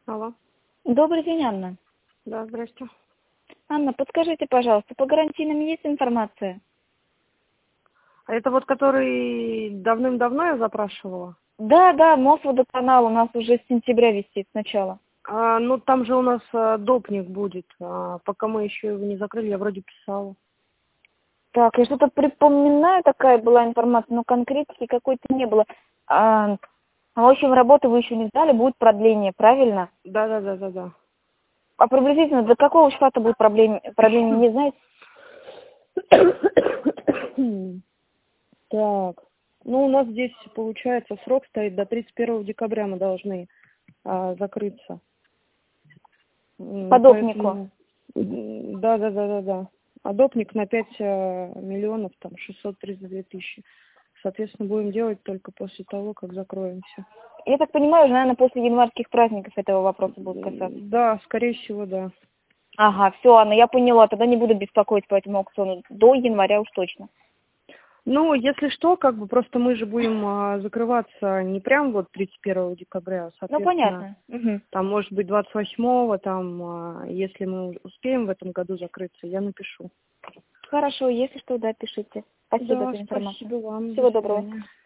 Алло. Добрый день, Анна. Да, здрасте. Анна, подскажите, пожалуйста, по гарантийным есть информация? А это вот который давным-давно я запрашивала? Да, Мосводоканал у нас уже с сентября висит сначала. Ну, там же у нас допник будет. Пока мы еще его не закрыли, я вроде писала. Так, я что-то припоминаю, такая была информация, но конкретики какой-то не было. В общем, работы вы еще не сдали, будет продление, правильно? Да. А приблизительно до какого числа будет продление, не знаете? Так. Ну, у нас здесь, получается, срок стоит до 31 декабря мы должны закрыться. По допнику. Да. А допник на 5 миллионов, там, 632 тысячи. Соответственно, будем делать только после того, как закроемся. Я так понимаю, уже, наверное, после январских праздников этого вопроса будут касаться. Да, скорее всего, да. Ага, все, Анна, я поняла, тогда не буду беспокоить по этому аукциону. До января уж точно. Ну, если что, как бы просто мы же будем закрываться не прям вот 31 декабря, а, Ну, соответственно, понятно. Угу. там, может быть, 28-го, там, если мы успеем в этом году закрыться, я напишу. Хорошо, если что, да, пишите. Спасибо Да, за информацию. спасибо вам. До Всего доброго. свидания.